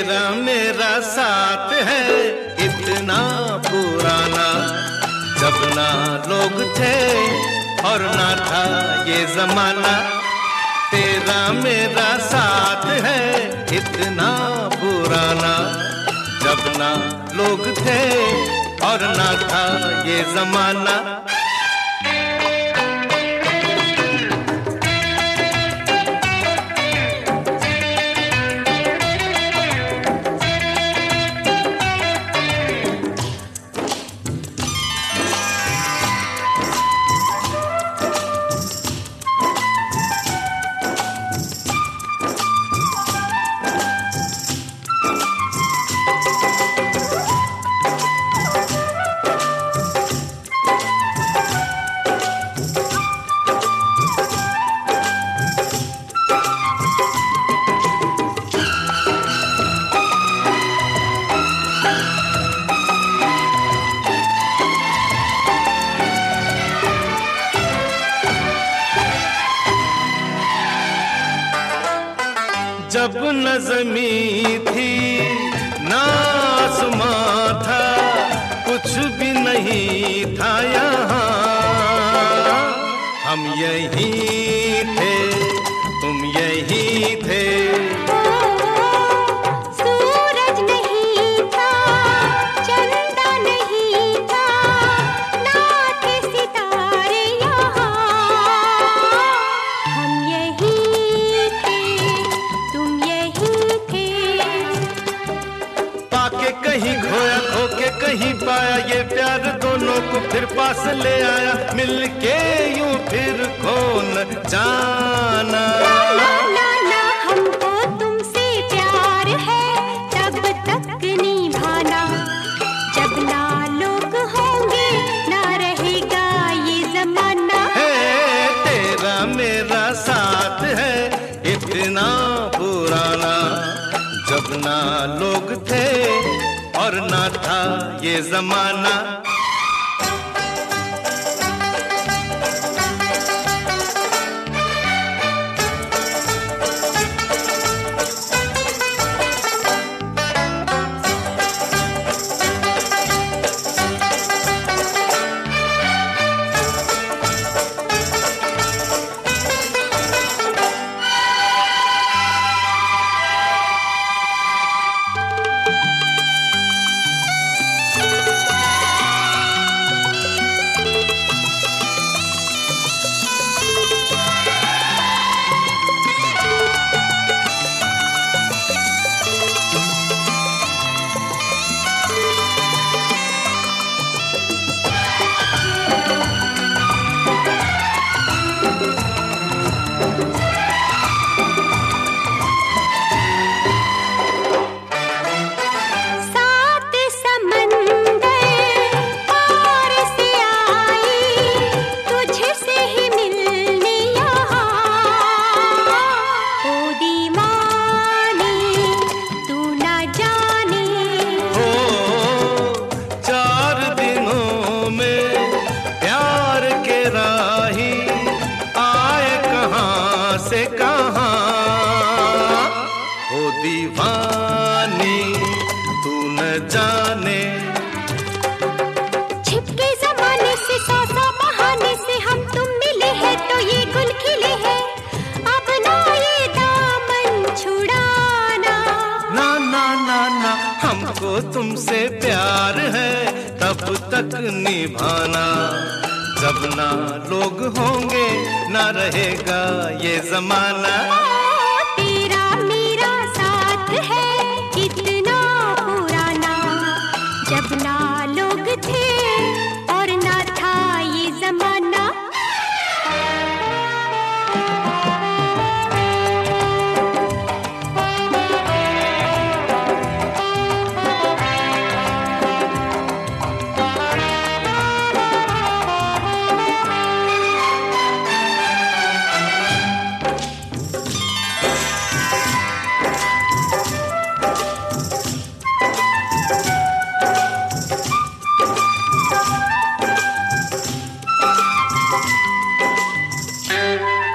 तेरा मेरा साथ है इतना पुराना, जब ना लोग थे और ना था ये जमाना। तेरा मेरा साथ है इतना पुराना, जब ना लोग थे और ना था ये जमाना। जब न ज़मीं थी ना आसमां था, कुछ भी नहीं था यहाँ, हम यहीं थे तुम यहीं थे। सूरज नहीं था, चंदा नहीं था, ना थे सितारे यहाँ, हम यहीं थे तुम यहीं थे। पाके कहीं खोया खो के कहीं पाया, ये प्यार दोनों को फिर पास ले आया, मिलके यूं फिर खो न जाना। ना ना ना हमको तुमसे प्यार है तब तक निभाना, जब ना लोग होंगे ना रहेगा ये जमाना। है तेरा मेरा साथ है इतना पुराना, जब ना लोग थे और ना था ये जमाना। से कहां हो दीवानी तू न जाने। छिपके जमाने से सौ बहाने से हम तुम मिले हैं तो ये गुल खिले हैं, अब ना ये दामन छुड़ाना। ना ना ना ना हमको तुमसे प्यार है तब तक निभाना, जब ना लोग होंगे ना रहेगा ये जमाना। तेरा मेरा साथ है कितना पुराना, जब ना लोग थे और ना था ये जमाना।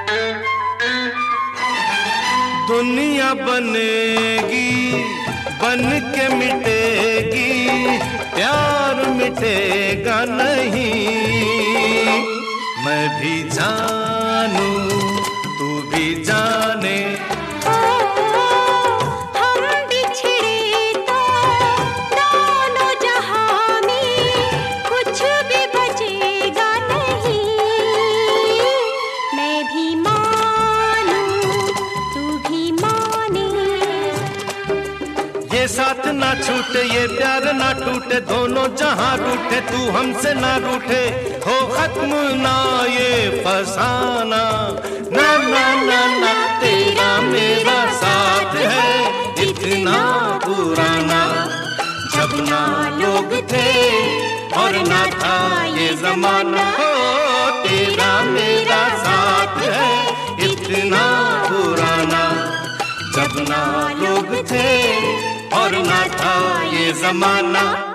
दुनिया बनेगी बन के मिटेगी, प्यार मिटेगा नहीं। मैं भी जानूं तू भी जाने, हम बिछड़े तो दोनों जहां में कुछ भी बचेगा नहीं। मैं भी मानूं तू भी माने, ये साथ ना छूटे ये प्यार ना टूटे, दोनों जहां रूठे तू हमसे ना रूठे, हो खत्म ना ये फसाना। ना ना ना ना तेरा मेरा साथ है इतना पुराना, जब ना लोग थे और ना था ये जमाना। हो तेरा मेरा साथ है इतना पुराना, जब ना लोग थे और ना था ये जमाना।